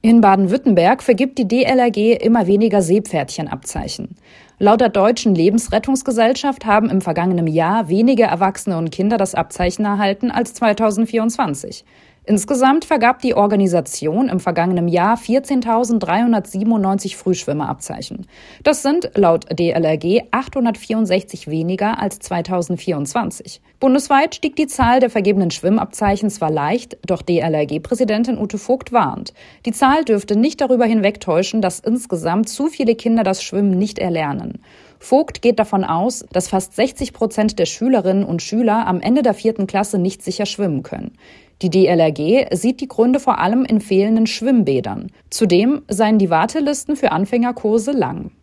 In Baden-Württemberg vergibt die DLRG immer weniger Seepferdchenabzeichen. Laut der Deutschen Lebensrettungsgesellschaft haben im vergangenen Jahr weniger Erwachsene und Kinder das Abzeichen erhalten als 2024. Insgesamt vergab die Organisation im vergangenen Jahr 14.397 Frühschwimmerabzeichen. Das sind laut DLRG 864 weniger als 2024. Bundesweit stieg die Zahl der vergebenen Schwimmabzeichen zwar leicht, doch DLRG-Präsidentin Ute Vogt warnt. Die Zahl dürfte nicht darüber hinwegtäuschen, dass insgesamt zu viele Kinder das Schwimmen nicht erlernen. Vogt geht davon aus, dass fast 60% der Schülerinnen und Schüler am Ende der 4. Klasse nicht sicher schwimmen können. Die DLRG sieht die Gründe vor allem in fehlenden Schwimmbädern. Zudem seien die Wartelisten für Anfängerkurse lang.